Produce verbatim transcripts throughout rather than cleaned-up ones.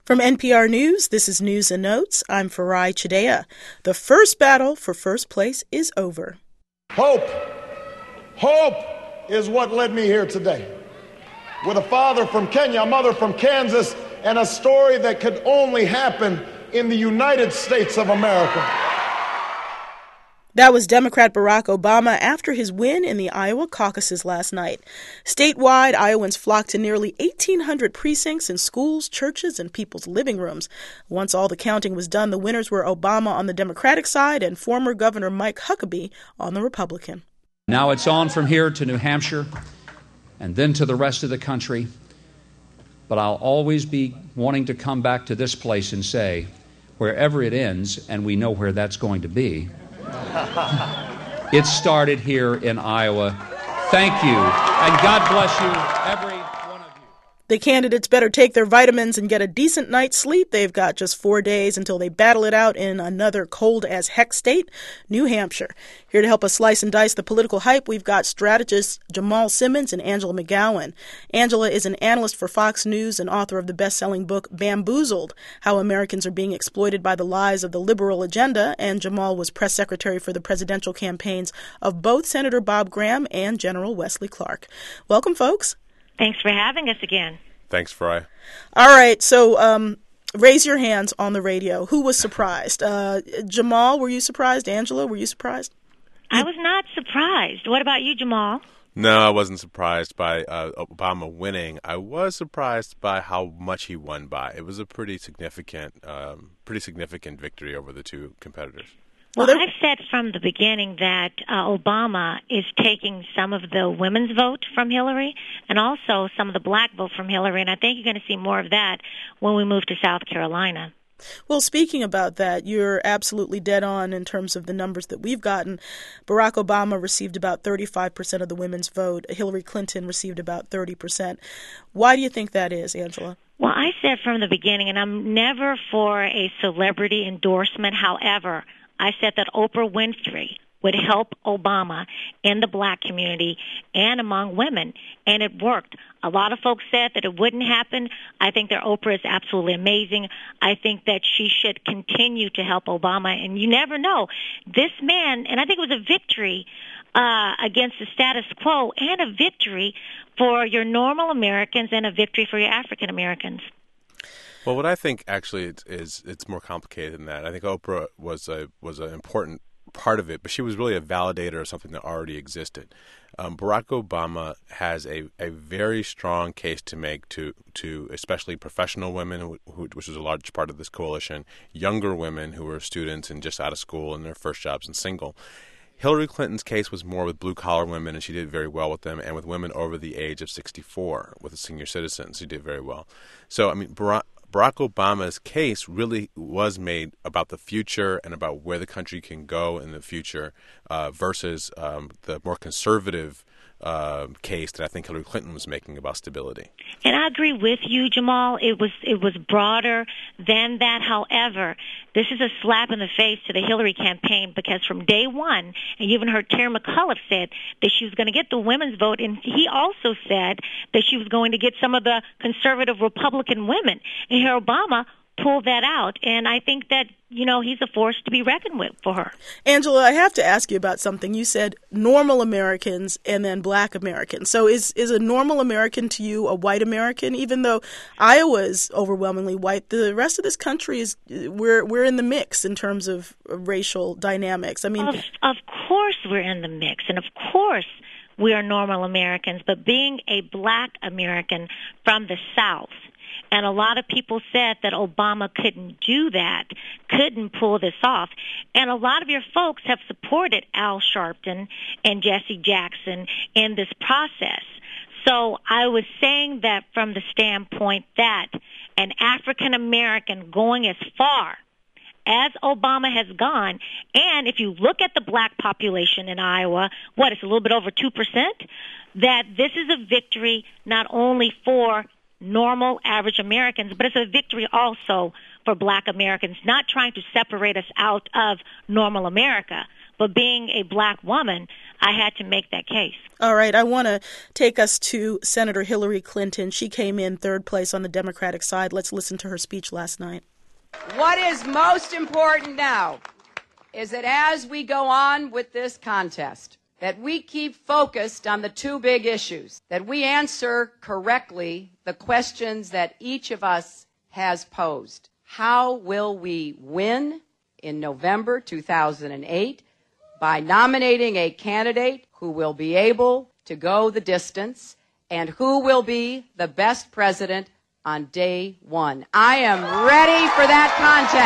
From N P R News, this is News and Notes. I'm Farai Chideya. The first battle for first place is over. Hope, hope is what led me here today. With a father from Kenya, a mother from Kansas, and a story that could only happen in the United States of America. That was Democrat Barack Obama after his win in the Iowa caucuses last night. Statewide, Iowans flocked to nearly eighteen hundred precincts in schools, churches, and people's living rooms. Once all the counting was done, the winners were Obama on the Democratic side and former Governor Mike Huckabee on the Republican. Now it's on from here to New Hampshire and then to the rest of the country. But I'll always be wanting to come back to this place and say, wherever it ends, and we know where that's going to be, it started here in Iowa. Thank you, and God bless you, every one of you. The candidates better take their vitamins and get a decent night's sleep. They've got just four days until they battle it out in another cold-as-heck state, New Hampshire. Here to help us slice and dice the political hype, we've got strategists Jamal Simmons and Angela McGowan. Angela is an analyst for Fox News and author of the best-selling book Bamboozled, How Americans Are Being Exploited by the Lies of the Liberal Agenda, and Jamal was press secretary for the presidential campaigns of both Senator Bob Graham and General Wesley Clark. Welcome, folks. Thanks for having us again. Thanks, Fry. All right, so um, raise your hands on the radio. Who was surprised? Uh, Jamal, were you surprised? Angela, were you surprised? I was not surprised. What about you, Jamal? No, I wasn't surprised by uh, Obama winning. I was surprised by how much he won by. It was a pretty significant, um, pretty significant victory over the two competitors. Well, well I've said from the beginning that uh, Obama is taking some of the women's vote from Hillary and also some of the black vote from Hillary, and I think you're going to see more of that when we move to South Carolina. Well, speaking about that, you're absolutely dead on in terms of the numbers that we've gotten. Barack Obama received about thirty-five percent of the women's vote. Hillary Clinton received about thirty percent. Why do you think that is, Angela? Well, I said from the beginning, and I'm never for a celebrity endorsement. However, I said that Oprah Winfrey would help Obama in the black community and among women, and it worked. A lot of folks said that it wouldn't happen. I think that Oprah is absolutely amazing. I think that she should continue to help Obama, and you never know. This man, and I think it was a victory uh, against the status quo and a victory for your normal Americans and a victory for your African Americans. Well, what I think actually is, is it's more complicated than that. I think Oprah was a was an important part of it, but she was really a validator of something that already existed. Um, Barack Obama has a, a very strong case to make to to especially professional women, who, who, which is a large part of this coalition, younger women who were students and just out of school and their first jobs and single. Hillary Clinton's case was more with blue-collar women, and she did very well with them, and with women over the age of sixty-four, with the senior citizens, she did very well. So, I mean, Barack Barack Obama's case really was made about the future and about where the country can go in the future uh, versus um, the more conservative uh, case that I think Hillary Clinton was making about stability. And I agree with you, Jamal. It was it was broader than that. However, this is a slap in the face to the Hillary campaign because from day one, and you even heard Terry McAuliffe said that she was going to get the women's vote, and he also said that she was going to get some of the conservative Republican women. And here Obama pull that out, and I think that, you know, he's a force to be reckoned with for her. Angela, I have to ask you about something. You said normal Americans and then black Americans. So is is a normal American to you a white American? Even though Iowa is overwhelmingly white, the rest of this country is, we're we're in the mix in terms of racial dynamics. I mean, of, of course we're in the mix, and of course we are normal Americans, but being a black American from the South, and a lot of people said that Obama couldn't do that, couldn't pull this off. And a lot of your folks have supported Al Sharpton and Jesse Jackson in this process. So I was saying that from the standpoint that an African American going as far as Obama has gone, and if you look at the black population in Iowa, what, it's a little bit over two percent, that this is a victory not only for normal, average Americans, but it's a victory also for black Americans, not trying to separate us out of normal America. But being a black woman, I had to make that case. All right. I want to take us to Senator Hillary Clinton. She came in third place on the Democratic side. Let's listen to her speech last night. What is most important now is that as we go on with this contest, that we keep focused on the two big issues, that we answer correctly the questions that each of us has posed. How will we win in November two thousand eight? By nominating a candidate who will be able to go the distance and who will be the best president on day one. I am ready for that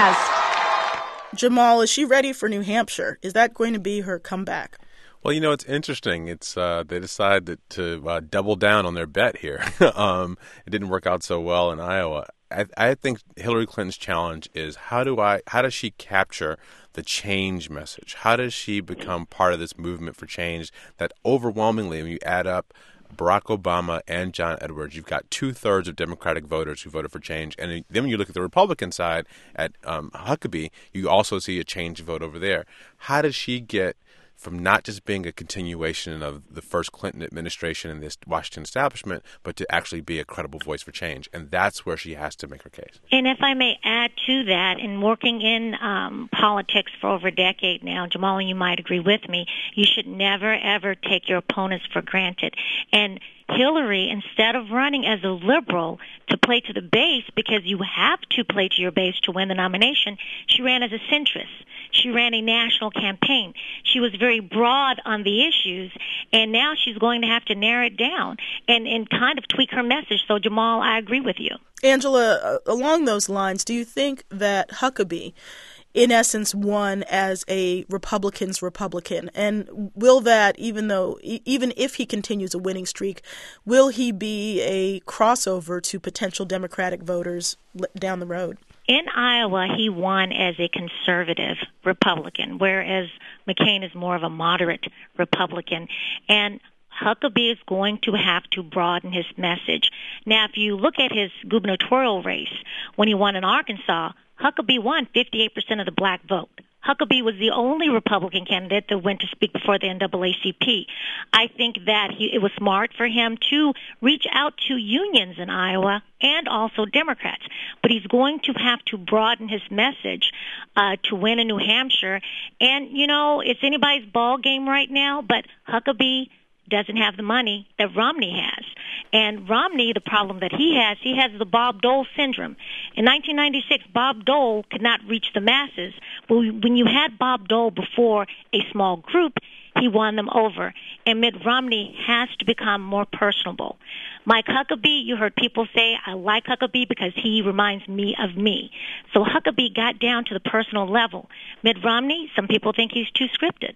contest. Jamal, is she ready for New Hampshire? Is that going to be her comeback? Well, you know, it's interesting. It's uh, they decided to uh, double down on their bet here. um, it didn't work out so well in Iowa. I, I think Hillary Clinton's challenge is how do I how does she capture the change message? How does she become part of this movement for change that overwhelmingly, when you add up Barack Obama and John Edwards, you've got two-thirds of Democratic voters who voted for change. And then when you look at the Republican side, at um, Huckabee, you also see a change vote over there. How does she get from not just being a continuation of the first Clinton administration and this Washington establishment, but to actually be a credible voice for change? And that's where she has to make her case. And if I may add to that, in working in um, politics for over a decade now, Jamal, you might agree with me, you should never, ever take your opponents for granted. And Hillary, instead of running as a liberal to play to the base, because you have to play to your base to win the nomination, she ran as a centrist. She ran a national campaign. She was very broad on the issues, and now she's going to have to narrow it down and, and kind of tweak her message. So, Jamal, I agree with you. Angela, along those lines, do you think that Huckabee, in essence, won as a Republican's Republican? And will that, even though, even if he continues a winning streak, will he be a crossover to potential Democratic voters down the road? In Iowa, he won as a conservative Republican, whereas McCain is more of a moderate Republican. And Huckabee is going to have to broaden his message. Now, if you look at his gubernatorial race, when he won in Arkansas, Huckabee won fifty-eight percent of the black vote. Huckabee was the only Republican candidate that went to speak before the N double A C P. I think that he, it was smart for him to reach out to unions in Iowa and also Democrats. But he's going to have to broaden his message uh, to win in New Hampshire. And, you know, it's anybody's ball game right now, but Huckabee doesn't have the money that Romney has. And Romney, the problem that he has, he has the Bob Dole syndrome. In nineteen ninety-six, Bob Dole could not reach the masses. But when you had Bob Dole before a small group, he won them over. And Mitt Romney has to become more personable. Mike Huckabee, you heard people say, I like Huckabee because he reminds me of me. So Huckabee got down to the personal level. Mitt Romney, some people think he's too scripted.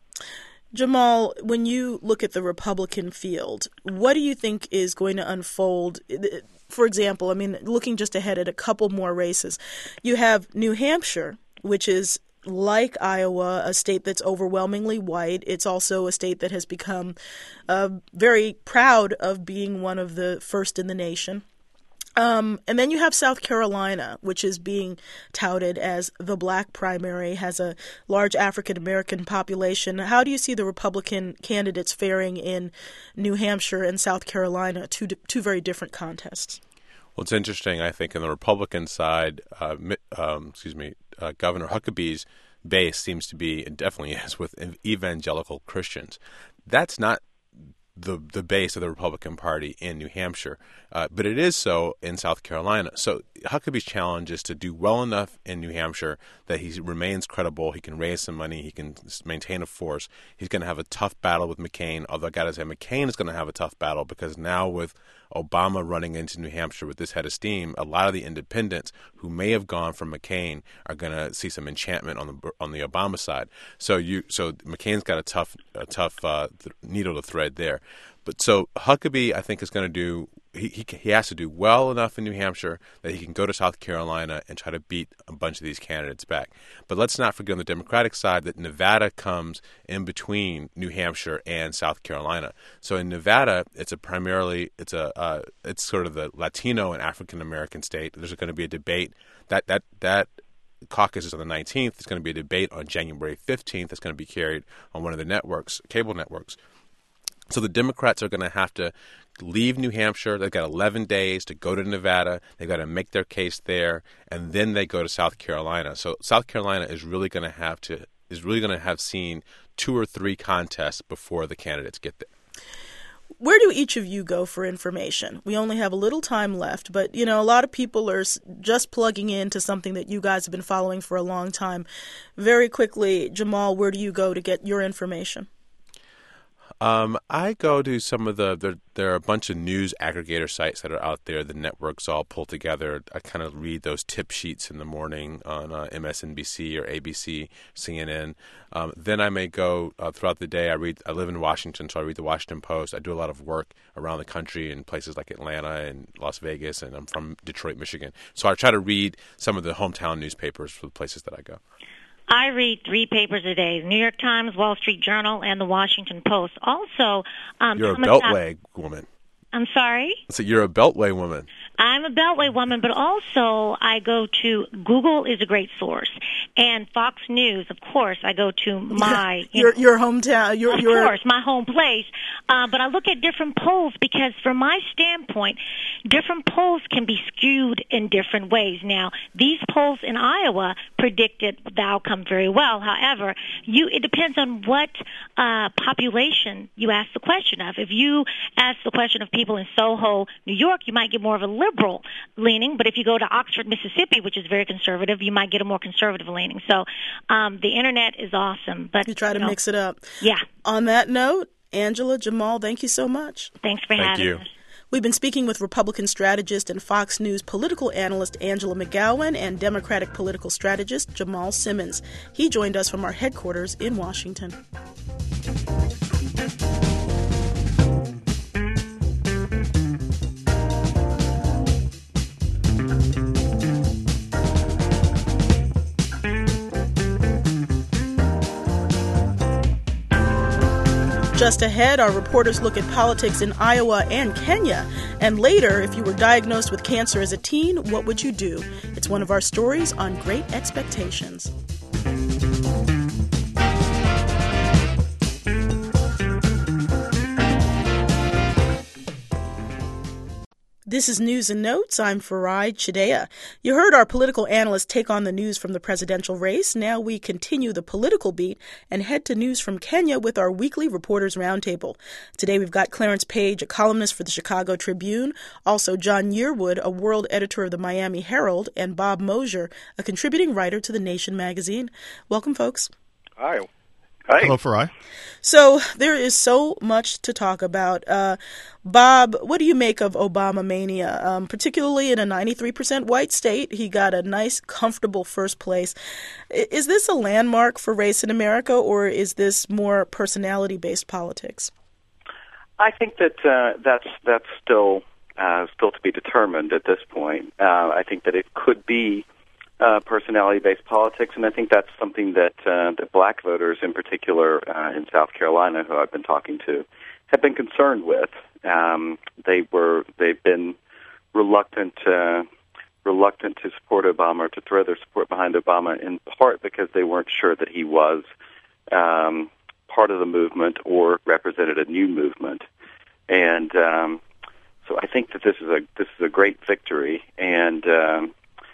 Jamal, when you look at the Republican field, what do you think is going to unfold? For example, I mean, looking just ahead at a couple more races, you have New Hampshire, which is like Iowa, a state that's overwhelmingly white. It's also a state that has become uh, very proud of being one of the first in the nation. Um, and then you have South Carolina, which is being touted as the black primary, has a large African-American population. How do you see the Republican candidates faring in New Hampshire and South Carolina, two, two very different contests? Well, it's interesting. I think on the Republican side, uh, um, excuse me, uh, Governor Huckabee's base seems to be, and definitely is, with evangelical Christians. That's not the the base of the Republican Party in New Hampshire, uh, but it is so in South Carolina. So Huckabee's challenge is to do well enough in New Hampshire that he remains credible, he can raise some money, he can maintain a force. He's going to have a tough battle with McCain, although I got to say McCain is going to have a tough battle because now with Obama running into New Hampshire with this head of steam, a lot of the independents who may have gone from McCain are going to see some enchantment on the on the Obama side. So you so McCain's got a tough a tough uh, th- needle to thread there. But so Huckabee, I think, is going to do he, he he has to do well enough in New Hampshire that he can go to South Carolina and try to beat a bunch of these candidates back. But let's not forget on the Democratic side that Nevada comes in between New Hampshire and South Carolina. So in Nevada, it's a primarily it's a uh, it's sort of the Latino and African American state. There's going to be a debate that that that caucus is on the nineteenth. There's going to be a debate on January fifteenth that's going to be carried on one of the networks, cable networks. So the Democrats are going to have to leave New Hampshire. They've got eleven days to go to Nevada. They've got to make their case there, and then they go to South Carolina. So South Carolina is really going to have to is really going to have seen two or three contests before the candidates get there. Where do each of you go for information? We only have a little time left, but, you know, a lot of people are just plugging into something that you guys have been following for a long time. Very quickly, Jamal, where do you go to get your information? Um, I go to some of the, there, there are a bunch of news aggregator sites that are out there. The networks all pulled together. I kind of read those tip sheets in the morning on uh, M S N B C or A B C, C N N. Um, then I may go uh, throughout the day. I read. I live in Washington, so I read the Washington Post. I do a lot of work around the country in places like Atlanta and Las Vegas, and I'm from Detroit, Michigan. So I try to read some of the hometown newspapers for the places that I go. I read three papers a day, the New York Times, Wall Street Journal, and the Washington Post. Also, um, You're a Thomas Beltway woman. I'm sorry? So you're a Beltway woman. I'm a Beltway woman, but also I go to Google is a great source, and Fox News, of course. I go to my you your know, your hometown, your of your course, my home place. Uh, but I look at different polls because, from my standpoint, different polls can be skewed in different ways. Now, these polls in Iowa predicted the outcome very well. However, you it depends on what uh, population you ask the question of. If you ask the question of people in Soho, New York, you might get more of a liberal leaning. But if you go to Oxford, Mississippi, which is very conservative, you might get a more conservative leaning. So um, the Internet is awesome. But you try to you know, mix it up. Yeah. On that note, Angela, Jamal, thank you so much. Thanks for Thank having you. us. We've been speaking with Republican strategist and Fox News political analyst Angela McGowan and Democratic political strategist Jamal Simmons. He joined us from our headquarters in Washington. Just ahead, our reporters look at politics in Iowa and Kenya. And later, if you were diagnosed with cancer as a teen, what would you do? It's one of our stories on Great Expectations. This is News and Notes. I'm Farai Chidea. You heard our political analyst take on the news from the presidential race. Now we continue the political beat and head to news from Kenya with our weekly Reporters Roundtable. Today we've got Clarence Page, a columnist for the Chicago Tribune, also John Yearwood, a world editor of the Miami Herald, and Bob Mosier, a contributing writer to The Nation magazine. Welcome, folks. Hi. Hi. Hello, Farai. So there is so much to talk about. Uh, Bob, what do you make of Obama mania, um, particularly in a ninety-three percent white state? He got a nice, comfortable first place. Is this a landmark for race in America, or is this more personality-based politics? I think that uh, that's that's still uh, still to be determined at this point. Uh, I think that it could be Uh, personality-based politics, and I think that's something that uh, that black voters, in particular uh, in South Carolina, who I've been talking to, have been concerned with. Um, they were they've been reluctant uh, reluctant to support Obama or to throw their support behind Obama, in part because they weren't sure that he was um, part of the movement or represented a new movement. And um, so I think that this is a this is a great victory, and um,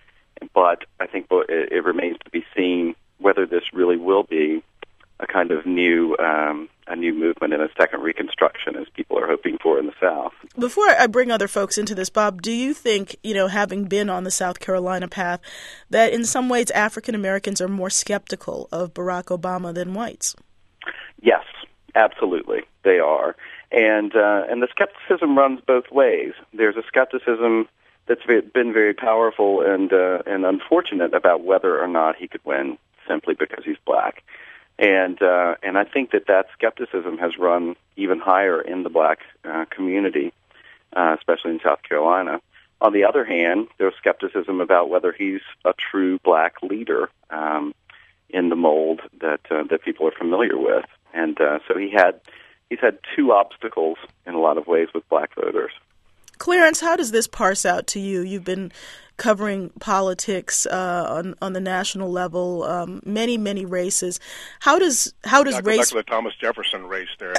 But I think it, it remains to be seen whether this really will be a kind of new um, a new movement and a second Reconstruction, as people are hoping for in the South. Before I bring other folks into this, Bob, do you think, you know, having been on the South Carolina path, that in some ways African Americans are more skeptical of Barack Obama than whites? Yes, absolutely, they are, and uh, and the skepticism runs both ways. There's a skepticism that's been very powerful and uh, and unfortunate about whether or not he could win simply because he's black, and uh, and I think that that skepticism has run even higher in the black uh, community, uh, especially in South Carolina. On the other hand, there's skepticism about whether he's a true black leader um, in the mold that uh, that people are familiar with, and uh, so he had he's had two obstacles in a lot of ways with black voters. Clarence, how does this parse out to you? You've been covering politics uh, on on the national level, um, many many races. How does how does yeah, go race? Back to the Thomas Jefferson race there.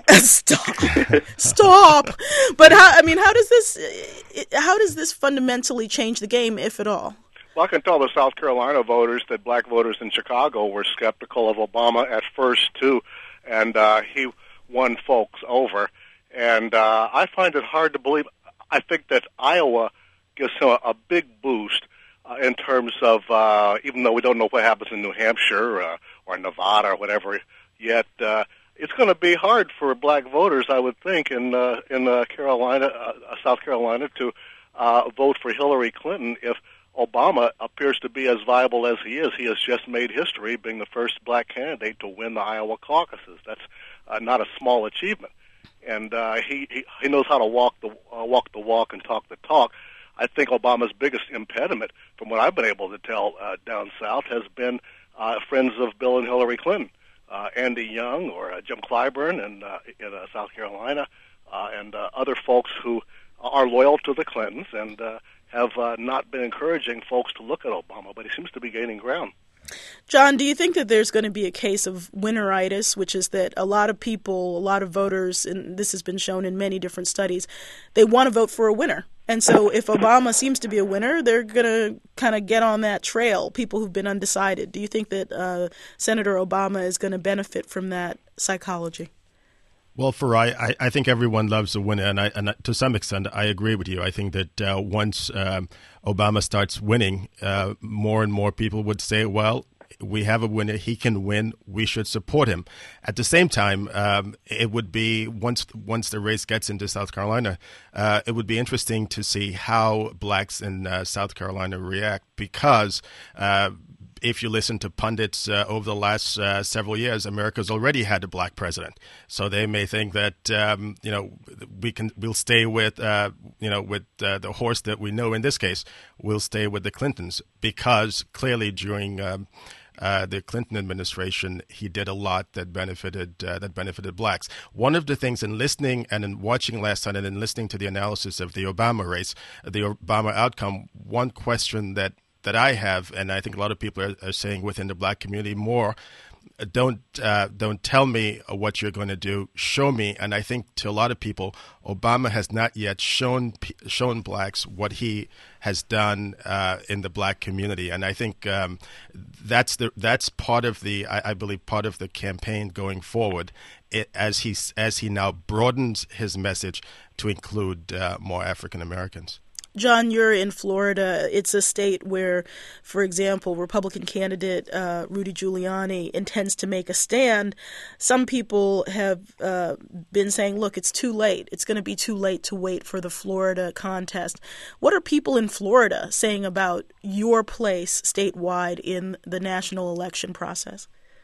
Stop, stop. But how? I mean, how does this? How does this fundamentally change the game, if at all? Well, I can tell the South Carolina voters that black voters in Chicago were skeptical of Obama at first, too, and uh, he won folks over. And uh, I find it hard to believe. I think that Iowa gives him a, a big boost uh, in terms of, uh, even though we don't know what happens in New Hampshire uh, or Nevada or whatever yet, uh, it's going to be hard for black voters, I would think, in uh, in uh, Carolina, uh, South Carolina, to uh, vote for Hillary Clinton if Obama appears to be as viable as he is. He has just made history being the first black candidate to win the Iowa caucuses. That's uh, not a small achievement. And uh, he, he he knows how to walk the uh, walk the walk and talk the talk. I think Obama's biggest impediment, from what I've been able to tell uh, down south, has been uh, friends of Bill and Hillary Clinton, uh, Andy Young or uh, Jim Clyburn in, uh, in uh, South Carolina, uh, and uh, other folks who are loyal to the Clintons and uh, have uh, not been encouraging folks to look at Obama, but he seems to be gaining ground. John, do you think that there's going to be a case of winneritis, which is that a lot of people, a lot of voters, and this has been shown in many different studies, they want to vote for a winner. And so if Obama seems to be a winner, they're going to kind of get on that trail, people who've been undecided. Do you think that uh, Senator Obama is going to benefit from that psychology? Well, Farai, I, I think everyone loves a winner, and, I, and to some extent, I agree with you. I think that uh, once um, Obama starts winning, uh, more and more people would say, well, we have a winner, he can win, we should support him. At the same time, um, it would be, once once the race gets into South Carolina, uh, it would be interesting to see how blacks in uh, South Carolina react, because uh, if you listen to pundits uh, over the last uh, several years, America's already had a black president, so they may think that um, you know we can we'll stay with uh, you know with uh, the horse that we know. In this case, we'll stay with the Clintons, because clearly during um, uh, the Clinton administration, he did a lot that benefited uh, that benefited blacks. One of the things in listening and in watching last night and in listening to the analysis of the Obama race, the Obama outcome, one question that that I have, and I think a lot of people are, are saying within the black community more, don't uh, don't tell me what you're going to do, show me. And I think to a lot of people, Obama has not yet shown shown blacks what he has done uh, in the black community. And I think um, that's the that's part of the I, I believe part of the campaign going forward, it, as he as he now broadens his message to include uh, more African Americans. John, you're in Florida. It's a state where, for example, Republican candidate uh, Rudy Giuliani intends to make a stand. Some people have uh, been saying, look, it's too late. It's going to be too late to wait for the Florida contest. What are people in Florida saying about your place statewide in the national election process?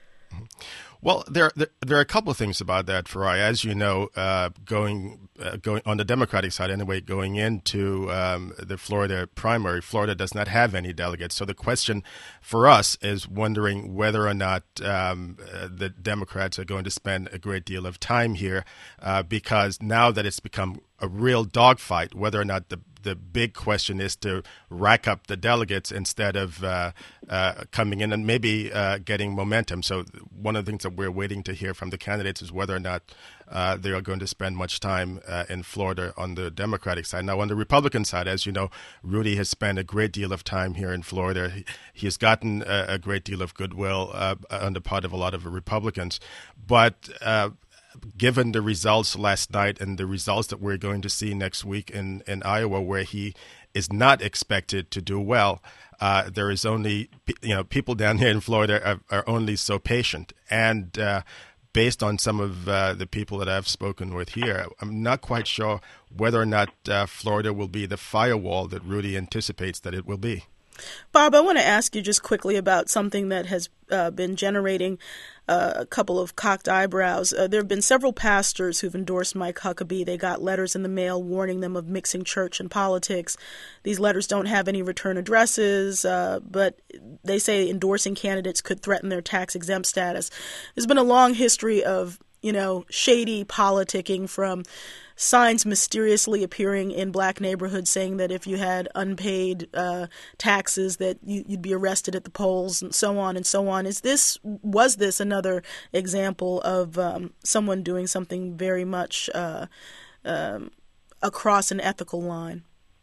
Well, there, there there are a couple of things about that, Farai. As you know, uh, going uh, going on the Democratic side anyway, going into um, the Florida primary, Florida does not have any delegates. So the question for us is wondering whether or not um, uh, the Democrats are going to spend a great deal of time here, uh, because now that it's become a real dogfight, whether or not the the big question is to rack up the delegates instead of uh, uh, coming in and maybe uh, getting momentum. So one of the things that we're waiting to hear from the candidates is whether or not uh, they are going to spend much time uh, in Florida on the Democratic side. Now, on the Republican side, as you know, Rudy has spent a great deal of time here in Florida. He, he has gotten a, a great deal of goodwill uh, on the part of a lot of Republicans. But uh, given the results last night and the results that we're going to see next week in, in Iowa, where he is not expected to do well, uh, there is only, you know, people down here in Florida are, are only so patient. And uh, based on some of uh, the people that I've spoken with here, I'm not quite sure whether or not uh, Florida will be the firewall that Rudy anticipates that it will be. Bob, I want to ask you just quickly about something that has uh, been generating uh, a couple of cocked eyebrows. Uh, there have been several pastors who've endorsed Mike Huckabee. They got letters in the mail warning them of mixing church and politics. These letters don't have any return addresses, uh, but they say endorsing candidates could threaten their tax-exempt status. There's been a long history of you know, shady politicking, from signs mysteriously appearing in black neighborhoods saying that if you had unpaid uh, taxes that you, you'd be arrested at the polls, and so on and so on. Is this was this another example of um, someone doing something very much uh, um, across an ethical line?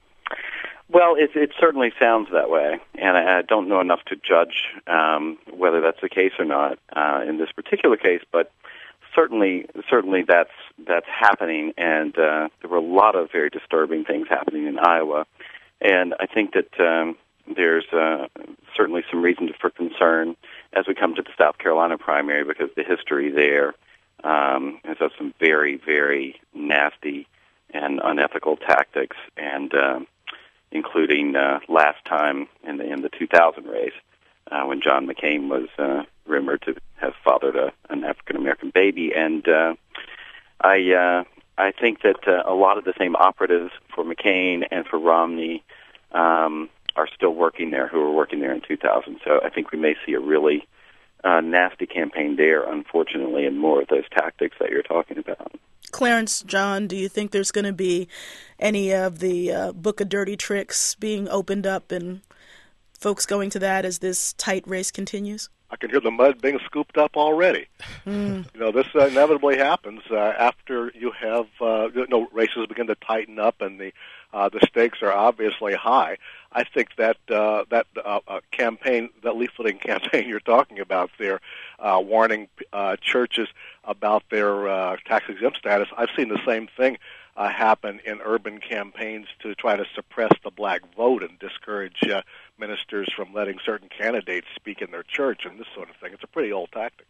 Well, it, it certainly sounds that way, and I, I don't know enough to judge um, whether that's the case or not uh, in this particular case, but certainly, certainly that's that's happening, and uh, there were a lot of very disturbing things happening in Iowa, and I think that um, there's uh, certainly some reason for concern as we come to the South Carolina primary, because the history there um, is of some very, very nasty and unethical tactics, and um, including uh, last time in the in the two thousand race uh, when John McCain was uh, rumored to have fathered a, an African American baby, and uh, I uh, I think that uh, a lot of the same operatives for McCain and for Romney um, are still working there, who were working there in two thousand. So I think we may see a really uh, nasty campaign there, unfortunately, and more of those tactics that you're talking about. Clarence, John, do you think there's going to be any of the uh, book of dirty tricks being opened up and folks going to that as this tight race continues? I can hear the mud being scooped up already. Mm. You know, this uh, inevitably happens uh, after you have uh, you know, races begin to tighten up and the uh, the stakes are obviously high. I think that uh, that uh, uh, campaign, that leafleting campaign you're talking about there, uh, warning uh, churches about their uh, tax-exempt status, I've seen the same thing uh, happen in urban campaigns to try to suppress the black vote and discourage uh, ministers from letting certain candidates speak in their church and this sort of thing. It's a pretty old tactic.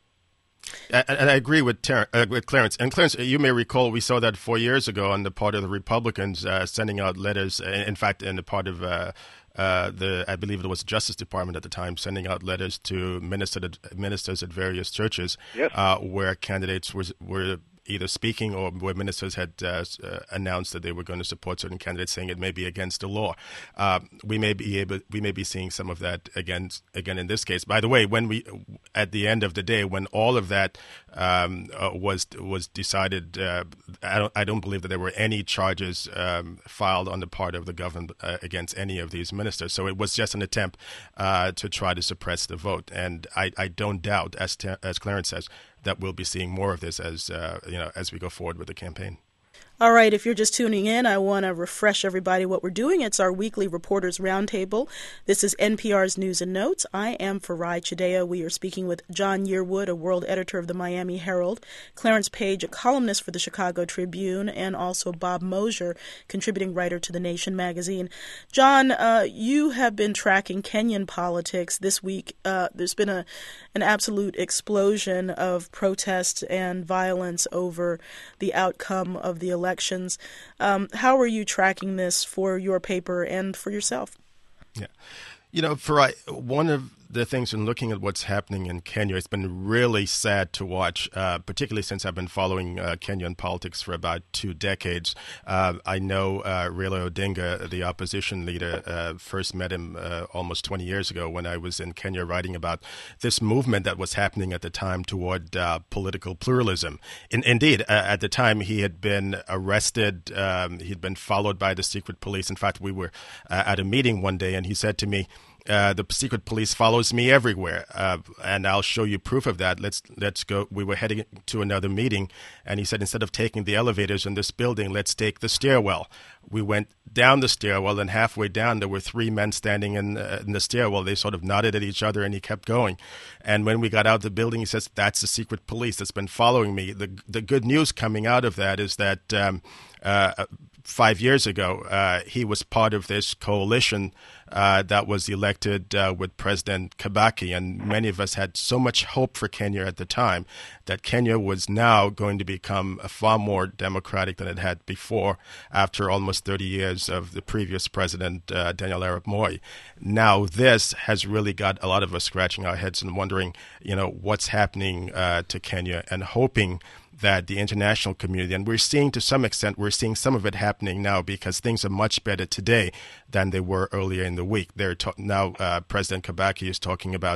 And I agree with, Ter- uh, with Clarence. And Clarence, you may recall we saw that four years ago on the part of the Republicans uh, sending out letters. In fact, in the part of uh, uh, the, I believe it was the Justice Department at the time, sending out letters to minister, ministers at various churches, yes. uh, where candidates were were either speaking or where ministers had uh, uh, announced that they were going to support certain candidates, saying it may be against the law. Uh, we may be able, we may be seeing some of that again, again in this case. By the way, when we, at the end of the day, when all of that um, uh, was was decided, uh, I don't, I don't believe that there were any charges um, filed on the part of the government uh, against any of these ministers. So it was just an attempt uh, to try to suppress the vote. And I, I don't doubt, as Ter- as Clarence says, that we'll be seeing more of this as uh, you know as we go forward with the campaign. All right, if you're just tuning in, I want to refresh everybody what we're doing. It's our weekly Reporters Roundtable. This is N P R's News and Notes. I am Farai Chideya. We are speaking with John Yearwood, a world editor of the Miami Herald, Clarence Page, a columnist for the Chicago Tribune, and also Bob Mosier, contributing writer to The Nation magazine. John, uh, you have been tracking Kenyan politics this week. Uh, there's been a an absolute explosion of protest and violence over the outcome of the election. Elections. Um, how are you tracking this for your paper and for yourself? Yeah, you know, for I, one of the things in looking at what's happening in Kenya, it's been really sad to watch, uh, particularly since I've been following uh, Kenyan politics for about two decades. Uh, I know uh, Raila Odinga, the opposition leader, uh, first met him uh, almost twenty years ago when I was in Kenya writing about this movement that was happening at the time toward uh, political pluralism. In, indeed, uh, at the time he had been arrested. Um, he'd been followed by the secret police. In fact, we were uh, at a meeting one day and he said to me, Uh, the secret police follows me everywhere, uh, and I'll show you proof of that. Let's let's go. We were heading to another meeting, and he said, instead of taking the elevators in this building, let's take the stairwell. We went down the stairwell, and halfway down, there were three men standing in, uh, in the stairwell. They sort of nodded at each other, and he kept going. And when we got out of the building, he says, that's the secret police that's been following me. The, the good news coming out of that is that um, uh, five years ago, uh, he was part of this coalition Uh, that was elected uh, with President Kibaki, and many of us had so much hope for Kenya at the time that Kenya was now going to become far more democratic than it had before after almost thirty years of the previous president, uh, Daniel Arap Moi. Now this has really got a lot of us scratching our heads and wondering, you know, what's happening uh, to Kenya, and hoping that the international community, and we're seeing to some extent, we're seeing some of it happening now because things are much better today than they were earlier in the week. They're ta- now uh, President Kibaki is talking about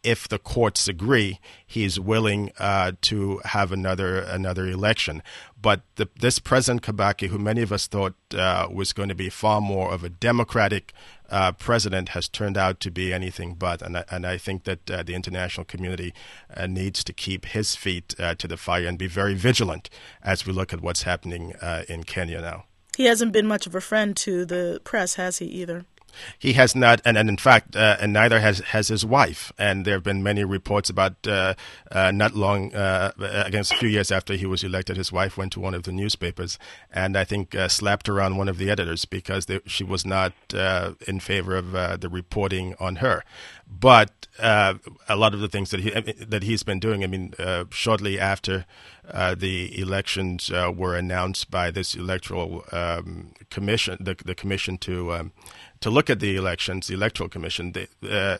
if the courts agree, he's willing uh, to have another another election. But the, this President Kibaki, who many of us thought uh, was going to be far more of a democratic uh, president, has turned out to be anything but. And I, and I think that uh, the international community uh, needs to keep his feet uh, to the fire and be very vigilant as we look at what's happening uh, in Kenya now. He hasn't been much of a friend to the press, has he, either? He has not, and, and in fact, uh, and neither has, has his wife. And there have been many reports about uh, uh, not long, uh, against a few years after he was elected, his wife went to one of the newspapers and I think uh, slapped around one of the editors because they, she was not uh, in favor of uh, the reporting on her. But uh, a lot of the things that he that he's been doing, I mean, uh, shortly after uh, the elections uh, were announced by this electoral um, commission, the, the commission to um, to look at the elections, the electoral commission. They, uh,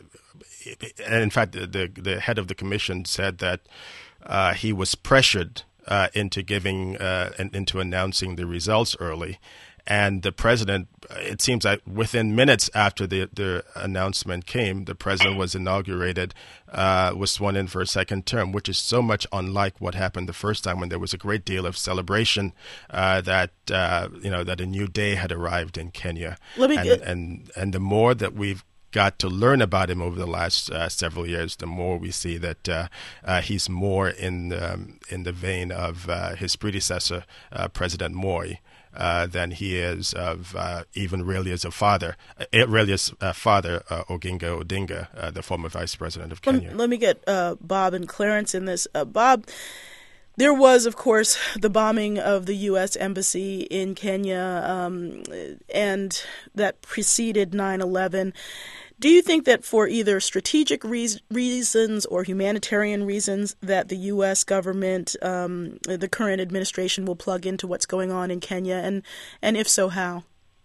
and in fact, the, the the head of the commission said that uh, he was pressured uh, into giving uh, and into announcing the results early. And the president, it seems like within minutes after the, the announcement came, the president was inaugurated, uh, was sworn in for a second term, which is so much unlike what happened the first time when there was a great deal of celebration uh, that, uh, you know, that a new day had arrived in Kenya. Let me and, get- and, and the more that we've got to learn about him over the last uh, several years, the more we see that uh, uh, he's more in, um, in the vein of uh, his predecessor, uh, President Moi. Uh, than he is of uh, even really as a father, uh, really as a father, uh, Oginga Odinga, uh, the former vice president of Kenya. Let, let me get uh, Bob and Clarence in this. Uh, Bob, there was, of course, the bombing of the U S embassy in Kenya, um, and that preceded nine eleven. Do you think that for either strategic re- reasons or humanitarian reasons that the U S government, um, the current administration, will plug into what's going on in Kenya, and, and if so, how?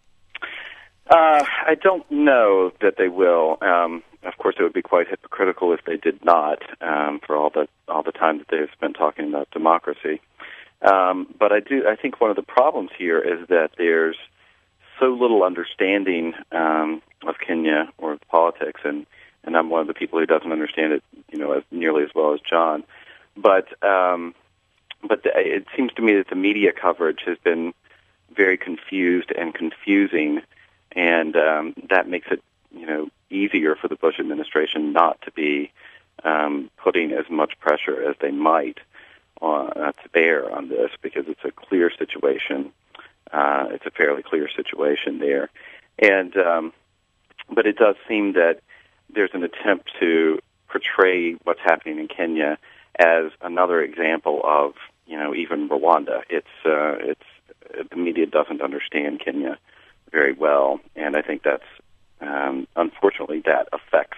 Uh, I don't know that they will. Um, of course, it would be quite hypocritical if they did not, um, for all the all the time that they've spent talking about democracy. Um, but I do. I think one of the problems here is that there's so little understanding um, of Kenya or politics, and, and I'm one of the people who doesn't understand it, you know, as nearly as well as John. But um, but the, it seems to me that the media coverage has been very confused and confusing, and um, that makes it, you know, easier for the Bush administration not to be um, putting as much pressure as they might on, uh, to bear on this, because it's a clear situation. Uh, it's a fairly clear situation there. And um, but it does seem that there's an attempt to portray what's happening in Kenya as another example of, you know, even Rwanda. It's uh, it's the media doesn't understand Kenya very well, and I think that's um, unfortunately that affects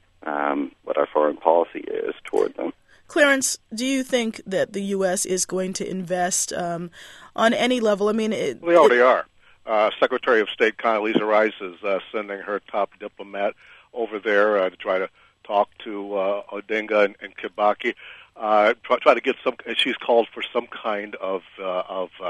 um, what our foreign policy is toward them. Clarence, do you think that the U S is going to invest um, on any level? I mean, it, they already it, are. Uh, Secretary of State Condoleezza Rice is uh, sending her top diplomat over there uh, to try to talk to uh, Odinga and, and Kibaki. Uh, try, try to get some. She's called for some kind of uh, of uh,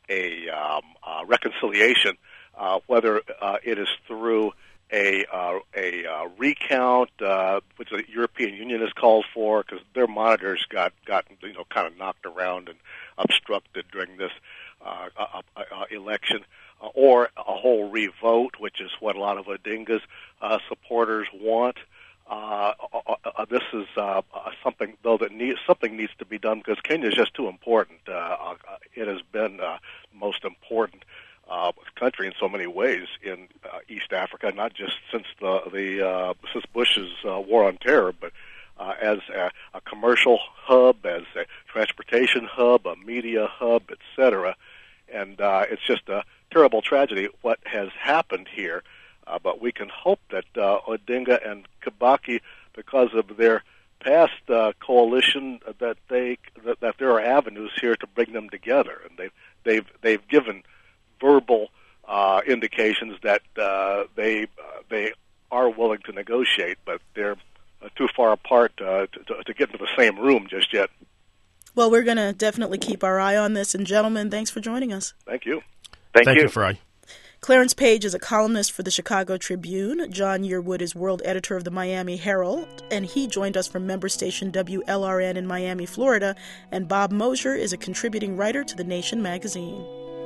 a um, uh, reconciliation, uh, whether uh, it is through a uh, a uh, recount, uh, which the European Union has called for, because their monitors got got you know kind of knocked around and obstructed during this uh, uh, uh, election, uh, or a whole revote, which is what a lot of Odinga's uh, supporters want. Uh, uh, uh, this is uh, uh, something though that needs something needs to be done, because Kenya is just too important. Uh, uh, it has been uh, most important Uh, country in so many ways in uh, East Africa, not just since the the uh, since Bush's uh, war on terror, but uh, as a, a commercial hub, as a transportation hub, a media hub, et cetera. And uh, it's just a terrible tragedy what has happened here. Uh, but we can hope that uh, Odinga and Kibaki, because of their past uh, coalition, that they that, that there are avenues here to bring them together, and they've they've they've given verbal uh, indications that uh, they uh, they are willing to negotiate, but they're uh, too far apart uh, to, to, to get into the same room just yet. Well, we're going to definitely keep our eye on this. And gentlemen, thanks for joining us. Thank you. Thank, Thank you. you, Fry. Clarence Page is a columnist for the Chicago Tribune. John Yearwood is world editor of the Miami Herald, and he joined us from member station W L R N in Miami, Florida. And Bob Mosier is a contributing writer to The Nation magazine.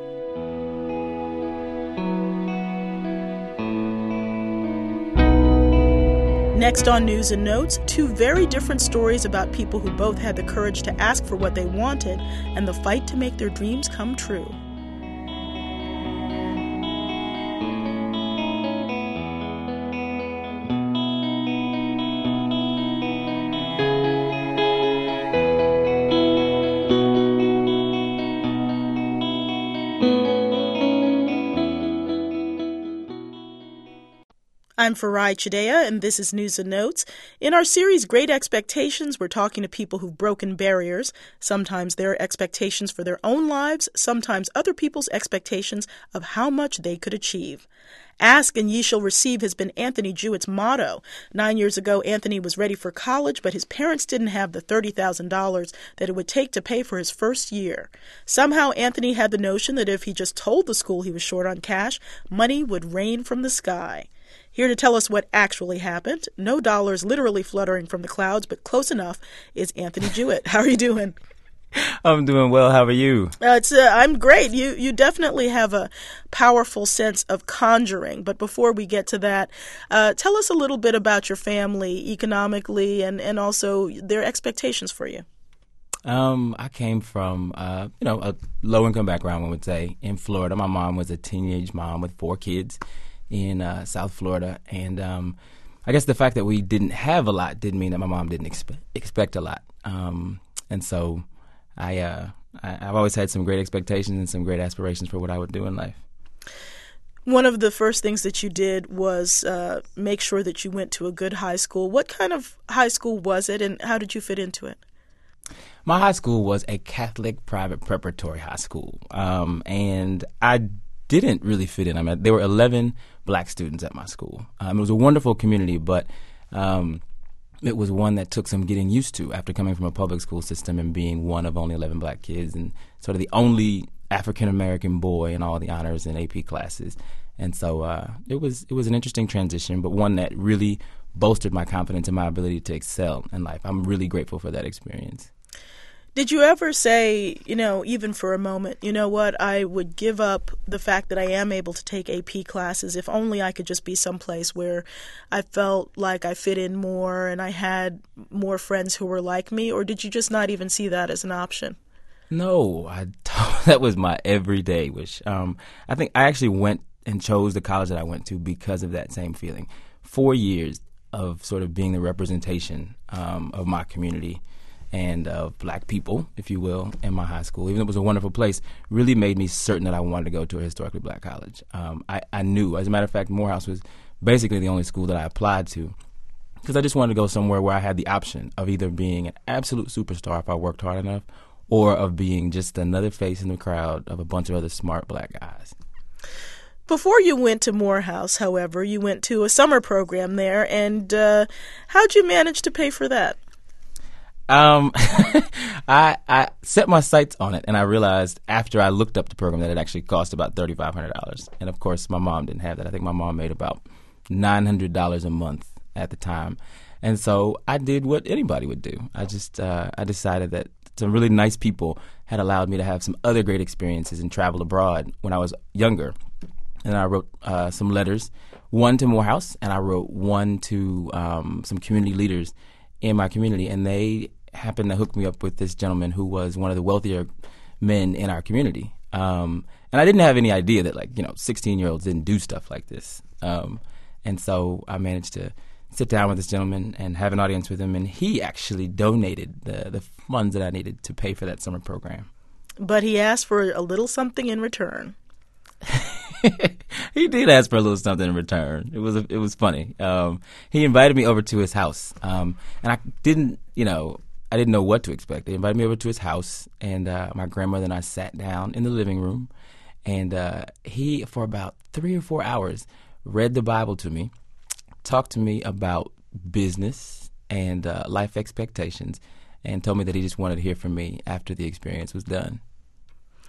Next on News and Notes, two very different stories about people who both had the courage to ask for what they wanted and the fight to make their dreams come true. I'm Farai Chideya, and this is News and Notes. In our series, Great Expectations, we're talking to people who've broken barriers. Sometimes their expectations for their own lives, sometimes other people's expectations of how much they could achieve. Ask and ye shall receive has been Anthony Jewett's motto. Nine years ago, Anthony was ready for college, but his parents didn't have the thirty thousand dollars that it would take to pay for his first year. Somehow, Anthony had the notion that if he just told the school he was short on cash, money would rain from the sky. Here to tell us what actually happened, no dollars literally fluttering from the clouds, but close enough, is Anthony Jewett. How are you doing? I'm doing well. How are you? Uh, it's, uh, I'm great. You you definitely have a powerful sense of conjuring. But before we get to that, uh, tell us a little bit about your family economically and, and also their expectations for you. Um, I came from, uh, you know, a low-income background, one would say, in Florida. My mom was a teenage mom with four kids in uh, South Florida. And um, I guess the fact that we didn't have a lot didn't mean that my mom didn't expe- expect a lot. Um, and so I, uh, I, I've always had some great expectations and some great aspirations for what I would do in life. One of the first things that you did was uh, make sure that you went to a good high school. What kind of high school was it, and how did you fit into it? My high school was a Catholic private preparatory high school, um, and I didn't really fit in. I mean, there were eleven black students at my school. Um, it was a wonderful community, but um, it was one that took some getting used to after coming from a public school system and being one of only eleven black kids and sort of the only African-American boy in all the honors and A P classes. And so uh, it was it was an interesting transition, but one that really bolstered my confidence in my ability to excel in life. I'm really grateful for that experience. Did you ever say, you know, even for a moment, you know what, I would give up the fact that I am able to take A P classes if only I could just be someplace where I felt like I fit in more and I had more friends who were like me? Or did you just not even see that as an option? No, I that was my everyday wish. Um, I think I actually went and chose the college that I went to because of that same feeling. Four years of sort of being the representation um, of my community and of black people, if you will, in my high school, even though it was a wonderful place, really made me certain that I wanted to go to a historically black college. Um, I, I knew, as a matter of fact, Morehouse was basically the only school that I applied to because I just wanted to go somewhere where I had the option of either being an absolute superstar if I worked hard enough or of being just another face in the crowd of a bunch of other smart black guys. Before you went to Morehouse, however, you went to a summer program there, and uh, how'd you manage to pay for that? Um, I I set my sights on it, and I realized after I looked up the program that it actually cost about thirty-five hundred dollars. And, of course, my mom didn't have that. I think my mom made about nine hundred dollars a month at the time. And so I did what anybody would do. I just uh, I decided that some really nice people had allowed me to have some other great experiences and travel abroad when I was younger. And I wrote uh, some letters, one to Morehouse, and I wrote one to um, some community leaders in my community, and they happened to hook me up with this gentleman who was one of the wealthier men in our community. Um, and I didn't have any idea that, like, you know, sixteen-year-olds didn't do stuff like this. Um, and so I managed to sit down with this gentleman and have an audience with him, and he actually donated the, the funds that I needed to pay for that summer program. But he asked for a little something in return. He did ask for a little something in return. It was it was funny. Um, he invited me over to his house, um, and I didn't, you know, I didn't know what to expect. He invited me over to his house, and uh, my grandmother and I sat down in the living room, and uh, he, for about three or four hours, read the Bible to me, talked to me about business and uh, life expectations, and told me that he just wanted to hear from me after the experience was done.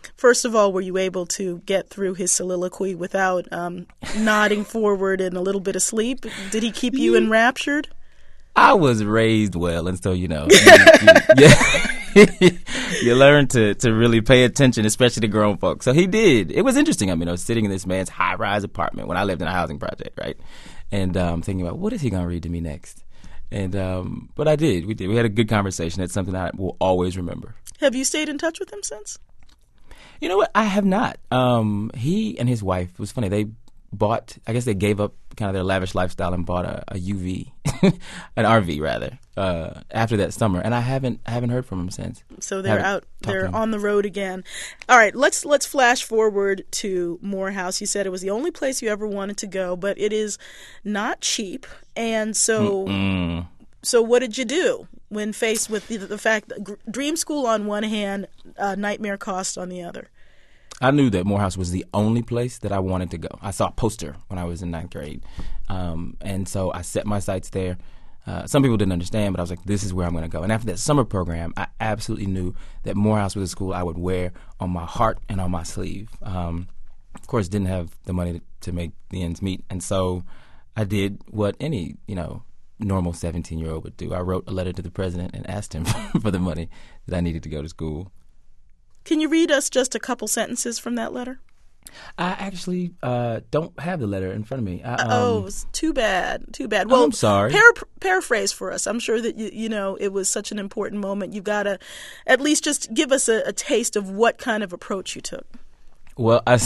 First of all, were you able to get through his soliloquy without um, nodding forward and a little bit of sleep? Did he keep you enraptured? I was raised well, and so, you know, you, you, you learn to, to really pay attention, especially to grown folks. So he did. It was interesting. I mean, I was sitting in this man's high-rise apartment when I lived in a housing project, right? And um, thinking about, what is he going to read to me next? And um, but I did. We did. We had a good conversation. It's something I will always remember. Have you stayed in touch with him since? You know what? I have not. Um, he and his wife, it was funny, they bought, I guess they gave up kind of their lavish lifestyle and bought a, a U V, an R V rather, uh, after that summer. And I haven't I haven't heard from him since. So they're out, they're on the road again. All right, let's let's flash forward to Morehouse. You said it was the only place you ever wanted to go, but it is not cheap. And so, Mm-mm. so what did you do when faced with the, the fact that dream school on one hand, uh, nightmare cost on the other? I knew that Morehouse was the only place that I wanted to go. I saw a poster when I was in ninth grade. Um, and so I set my sights there. Uh, some people didn't understand, but I was like, this is where I'm going to go. And after that summer program, I absolutely knew that Morehouse was a school I would wear on my heart and on my sleeve. Um, of course, didn't have the money to, to make the ends meet. And so I did what any, you know, normal seventeen-year-old would do. I wrote a letter to the president and asked him for the money that I needed to go to school. Can you read us just a couple sentences from that letter? I actually uh, don't have the letter in front of me. I, um, oh, too bad. Too bad. Well, I'm sorry. Para- paraphrase for us. I'm sure that, you, you know, it was such an important moment. You've got to at least just give us a, a taste of what kind of approach you took. Well, I,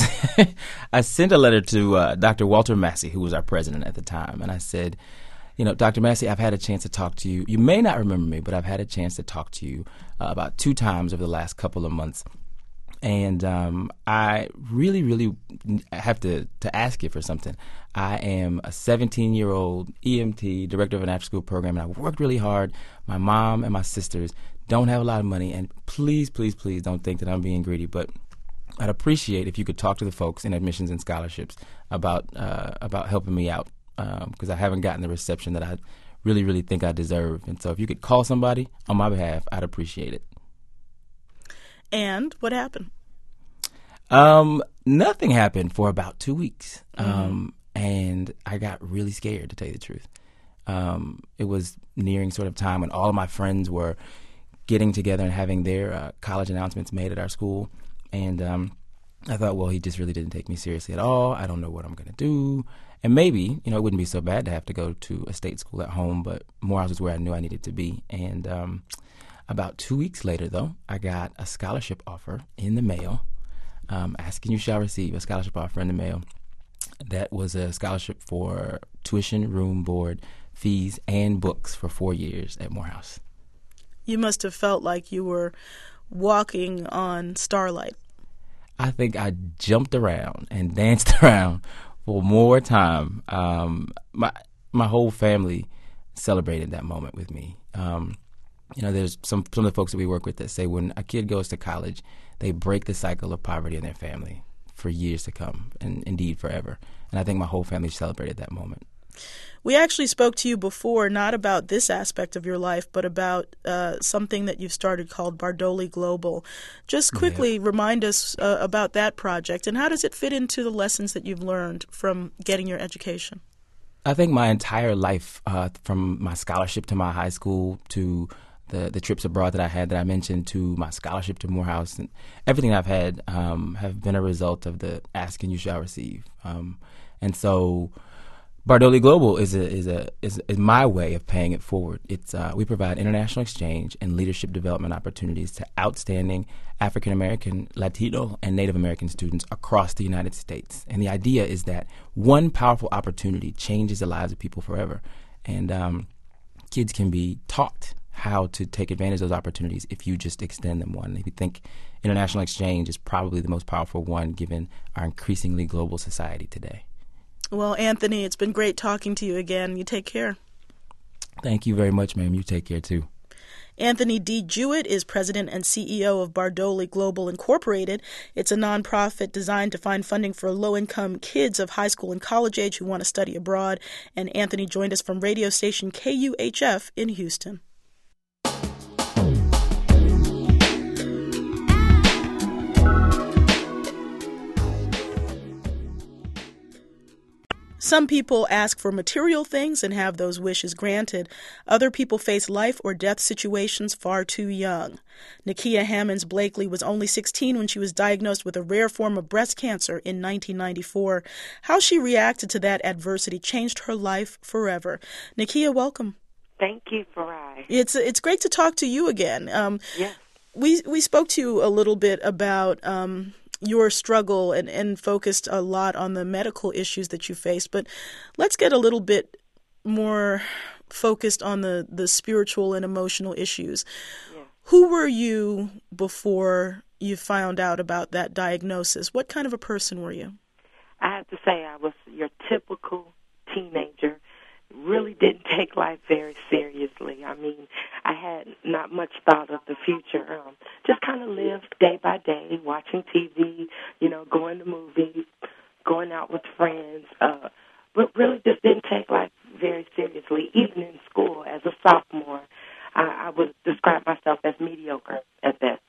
I sent a letter to uh, Doctor Walter Massey, who was our president at the time, and I said, you know, Doctor Massey, I've had a chance to talk to you. You may not remember me, but I've had a chance to talk to you uh, about two times over the last couple of months. And um, I really, really have to, to ask you for something. I am a seventeen-year-old E M T, director of an after-school program, and I worked really hard. My mom and my sisters don't have a lot of money, and please, please, please don't think that I'm being greedy, but I'd appreciate if you could talk to the folks in admissions and scholarships about uh, about helping me out. Because um, I haven't gotten the reception that I really, really think I deserve. And so if you could call somebody on my behalf, I'd appreciate it. And what happened? Um, nothing happened for about two weeks. Mm-hmm. Um, and I got really scared, to tell you the truth. Um, it was nearing sort of time when all of my friends were getting together and having their uh, college announcements made at our school. And um, I thought, well, he just really didn't take me seriously at all. I don't know what I'm going to do. And maybe, you know, it wouldn't be so bad to have to go to a state school at home, but Morehouse was where I knew I needed to be. And um, about two weeks later, though, I got a scholarship offer in the mail. Um, asking you shall receive a scholarship offer in the mail. That was a scholarship for tuition, room, board, fees, and books for four years at Morehouse. You must have felt like you were walking on starlight. I think I jumped around and danced around for more time. Um, my my whole family celebrated that moment with me. Um, you know, there's some some of the folks that we work with that say when a kid goes to college, they break the cycle of poverty in their family for years to come, and indeed forever. And I think my whole family celebrated that moment. We actually spoke to you before, not about this aspect of your life, but about uh, something that you've started called Bardoli Global. Just quickly yeah. remind us uh, about that project, and how does it fit into the lessons that you've learned from getting your education? I think my entire life, uh, from my scholarship to my high school to the, the trips abroad that I had that I mentioned to my scholarship to Morehouse, and everything I've had um, have been a result of the ask and you shall receive. Um, and so Bardoli Global is a, is a is, is my way of paying it forward. It's uh, we provide international exchange and leadership development opportunities to outstanding African American, Latino, and Native American students across the United States. And the idea is that one powerful opportunity changes the lives of people forever. And um, kids can be taught how to take advantage of those opportunities if you just extend them one. If you think international exchange is probably the most powerful one given our increasingly global society today. Well, Anthony, it's been great talking to you again. You take care. Thank you very much, ma'am. You take care, too. Anthony D. Jewett is president and C E O of Bardoli Global Incorporated. It's a nonprofit designed to find funding for low-income kids of high school and college age who want to study abroad. And Anthony joined us from radio station K U H F in Houston. Some people ask for material things and have those wishes granted. Other people face life or death situations far too young. Nakia Hammonds Blakely was only sixteen when she was diagnosed with a rare form of breast cancer in nineteen ninety-four. How she reacted to that adversity changed her life forever. Nakia, welcome. Thank you, Farai. It's it's great to talk to you again. Um, yes. We we spoke to you a little bit about um, your struggle and, and focused a lot on the medical issues that you faced, but let's get a little bit more focused on the, the spiritual and emotional issues. Yeah. Who were you before you found out about that diagnosis? What kind of a person were you? I have to say I was your typical teenager. Really didn't take life very seriously. I mean, I had not much thought of the future. Um, just kind of lived day by day, watching T V, you know, going to movies, going out with friends, uh, but really just didn't take life very seriously. Even in school, as a sophomore, I, I would describe myself as mediocre at best.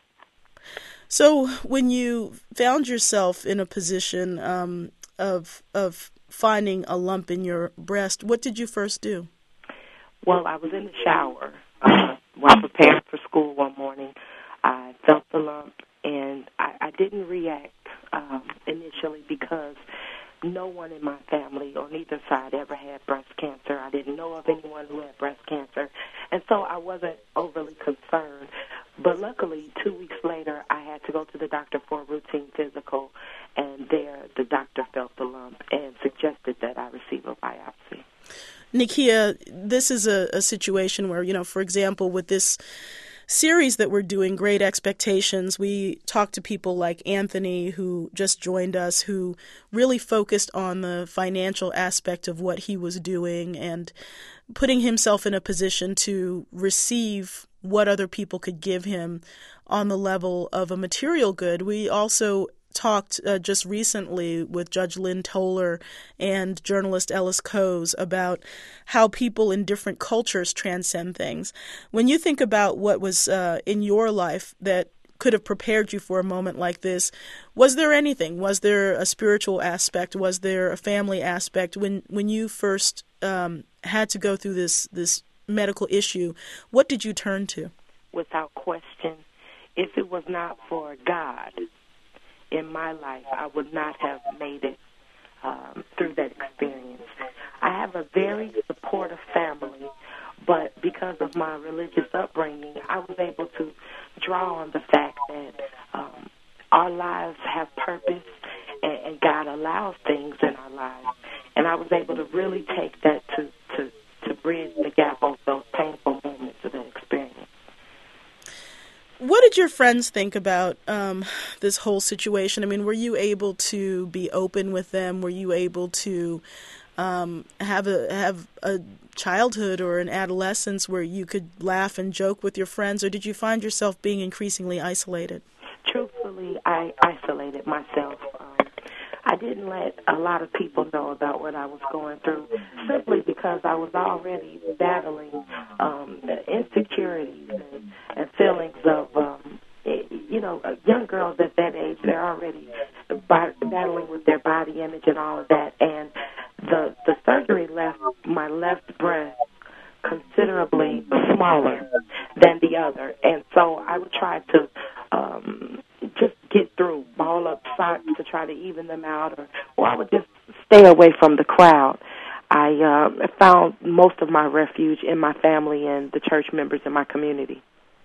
So when you found yourself in a position um, of of finding a lump in your breast, what did you first do? Well, I was in the shower uh, while preparing for school one morning. I felt the lump, and I, I didn't react um, initially because no one in my family on either side ever had breast cancer. I didn't know of anyone who had breast cancer, and so I wasn't overly concerned. But luckily, two weeks later, I had to go to the doctor for a routine physical, and there the doctor felt the lump and suggested that I receive a biopsy. Nakia, this is a, a situation where, you know, for example, with this series that we're doing, Great Expectations, we talked to people like Anthony, who just joined us, who really focused on the financial aspect of what he was doing and putting himself in a position to receive what other people could give him on the level of a material good. We also talked uh, just recently with Judge Lynn Toller and journalist Ellis Coase about how people in different cultures transcend things. When you think about what was uh, in your life that could have prepared you for a moment like this, was there anything? Was there a spiritual aspect? Was there a family aspect? When when you first um, had to go through this this medical issue, what did you turn to? Without question, if it was not for God in my life, I would not have made it um, through that experience. I have a very supportive family, but because of my religious upbringing, I was able to draw on the fact that um, our lives have purpose and, and God allows things in our lives. And I was able to really take that to, to, to bridge the gap of those painful moments of that experience. What did your friends think about um, this whole situation? I mean, were you able to be open with them? Were you able to um, have a have a childhood or an adolescence where you could laugh and joke with your friends, or did you find yourself being increasingly isolated? Truthfully, I isolated myself. Um, I didn't let a lot of people know about what I was going through, simply because I was already battling um, insecurities and, and feelings of, um, you know, young girls at that age, they're already battling with their body image and all of that. And the, the surgery left my left breast considerably smaller than the other. And so I would try to um, just get through, ball up socks to try to even them out, or, or I would just stay away from the crowd. I uh, found most of my refuge in my family and the church members in my community.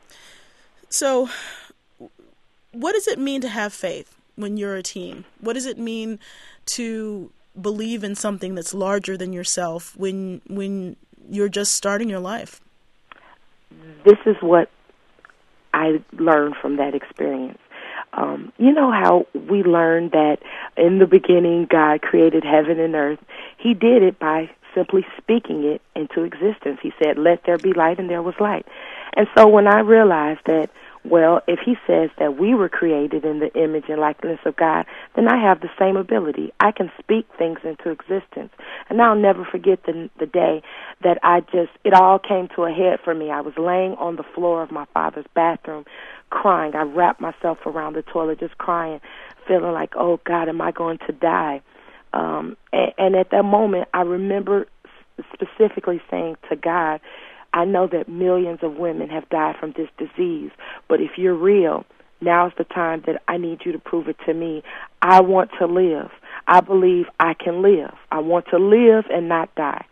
So what does it mean to have faith when you're a teen? What does it mean to believe in something that's larger than yourself when when you're just starting your life? This is what I learned from that experience. Um, you know how we learned that in the beginning God created heaven and earth? He did it by simply speaking it into existence. He said, "Let there be light," and there was light. And so when I realized that, well, if he says that we were created in the image and likeness of God, then I have the same ability. I can speak things into existence. And I'll never forget the, the day that I just, it all came to a head for me. I was laying on the floor of my father's bathroom crying. I wrapped myself around the toilet just crying, feeling like, oh, God, am I going to die? Um, and, and at that moment, I remember specifically saying to God, I know that millions of women have died from this disease, but if you're real, now's the time that I need you to prove it to me. I want to live. I believe I can live. I want to live and not die.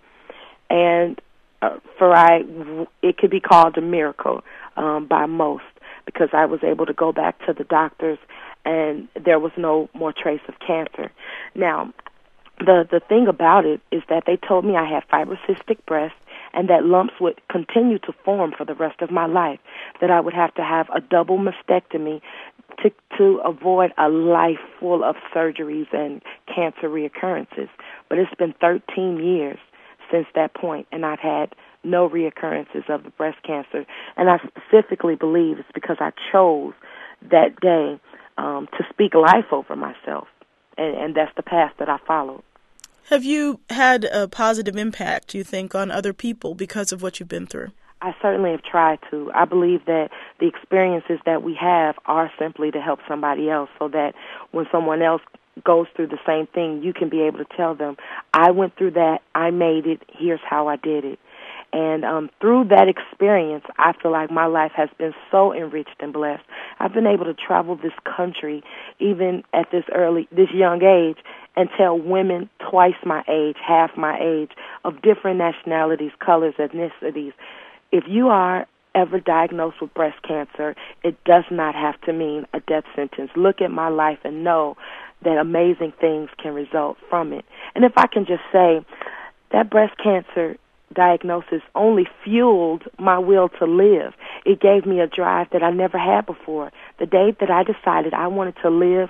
And uh, for I, it could be called a miracle um, by most, because I was able to go back to the doctors and there was no more trace of cancer. Now, the the thing about it is that they told me I had fibrocystic breast and that lumps would continue to form for the rest of my life, that I would have to have a double mastectomy to to avoid a life full of surgeries and cancer reoccurrences. But it's been thirteen years since that point, and I've had no reoccurrences of the breast cancer. And I specifically believe it's because I chose that day um, to speak life over myself, and, and that's the path that I followed. Have you had a positive impact, do you think, on other people because of what you've been through? I certainly have tried to. I believe that the experiences that we have are simply to help somebody else, so that when someone else goes through the same thing, you can be able to tell them, I went through that, I made it, here's how I did it. And um, through that experience, I feel like my life has been so enriched and blessed. I've been able to travel this country, even at this early, this young age, and tell women twice my age, half my age, of different nationalities, colors, ethnicities, if you are ever diagnosed with breast cancer, it does not have to mean a death sentence. Look at my life and know that amazing things can result from it. And if I can just say, that breast cancer diagnosis only fueled my will to live. It gave me a drive that I never had before. The day that I decided I wanted to live,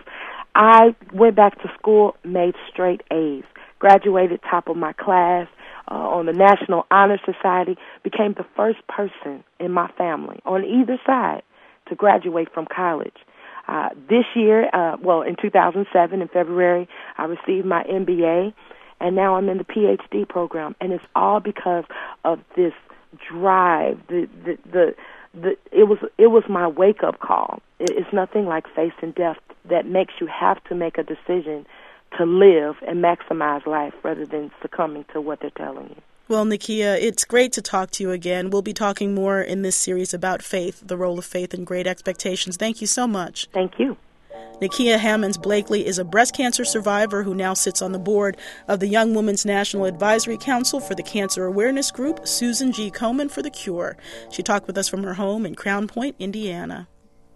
I went back to school, made straight A's, graduated top of my class uh, on the National Honor Society, became the first person in my family on either side to graduate from college. Uh, this year, uh, well, in two thousand seven, in February, I received my M B A, and now I'm in the P H D program, and it's all because of this drive. The the the, the it was it was my wake up call. It's nothing like facing death that makes you have to make a decision to live and maximize life rather than succumbing to what they're telling you. Well, Nakia, it's great to talk to you again. We'll be talking more in this series about faith, the role of faith in Great Expectations. Thank you so much. Thank you. Nakia Hammonds Blakely is a breast cancer survivor who now sits on the board of the Young Women's National Advisory Council for the Cancer Awareness Group, Susan G. Komen for the Cure. She talked with us from her home in Crown Point, Indiana.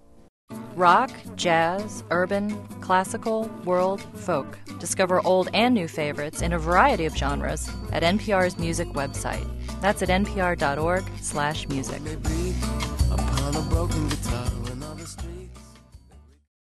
Rock, jazz, urban, classical, world, folk. Discover old and new favorites in a variety of genres at N P R's music website. That's at npr.org slash music. Upon a broken guitar.